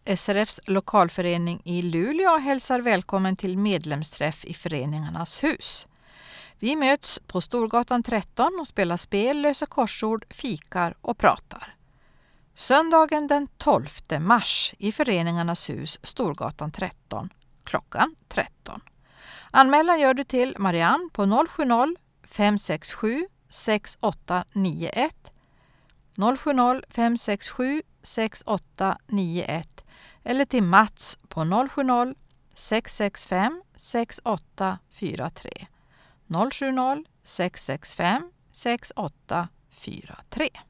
SRFs lokalförening i Luleå hälsar välkommen till medlemsträff i Föreningarnas hus. Vi möts på Storgatan 13 och spelar spel, löser korsord, fikar och pratar. Söndagen den 12 mars i Föreningarnas hus, Storgatan 13, klockan 13. Anmälan gör du till Marianne på 070-567-6891, 070-567-6891 eller till Mats på 070-665-6843, 070-665-6843.